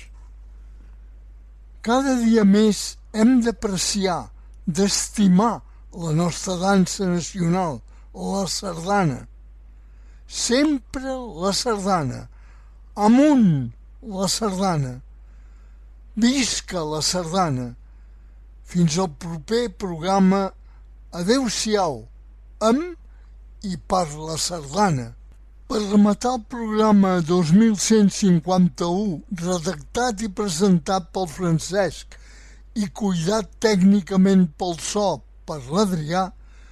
Cada dia més hem d'apreciar, d'estimar la nostra dansa nacional, la sardana. Sempre la sardana, amunt la sardana, visca la sardana. Fins al proper programa. Adéu-siau, amb i per la sardana. Per rematar el programa dos mil cent cinquanta-u, redactat i presentat pel Francesc i cuidat tècnicament pel so per l'Adrià,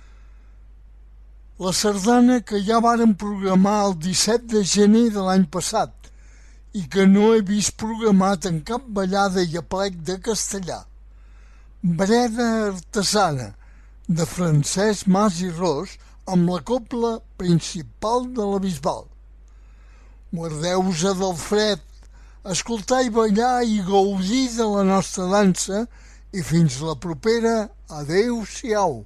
la sardana que ja vàrem programar el disset de gener de l'any passat i que no he vist programat en cap ballada i aplec de castellà. Breda artesana, de Francesc Mas i Ros, amb la cobla Principal de la Bisbal. Guardeu-vos del fred, escoltar i ballar i gaudir de la nostra dansa i fins la propera. Adéu-siau.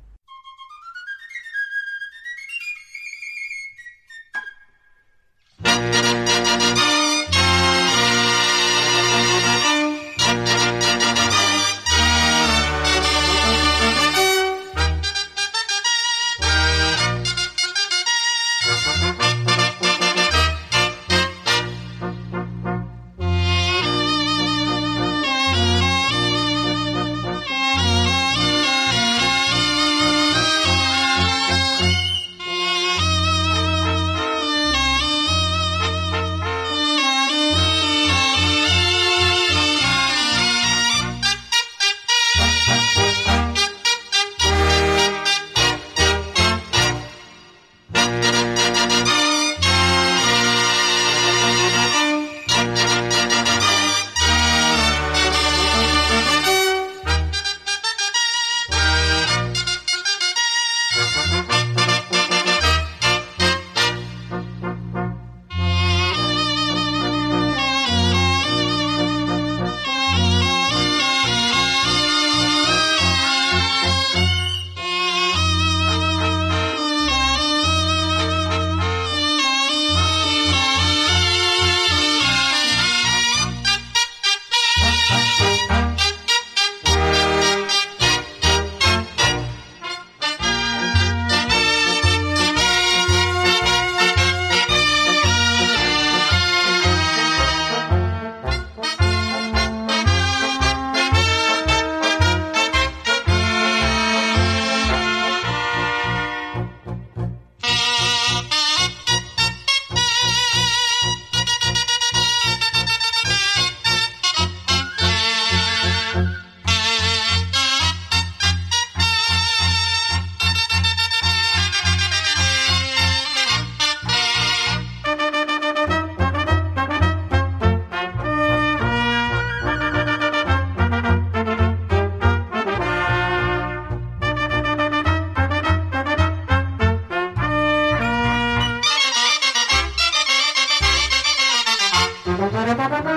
Thank you.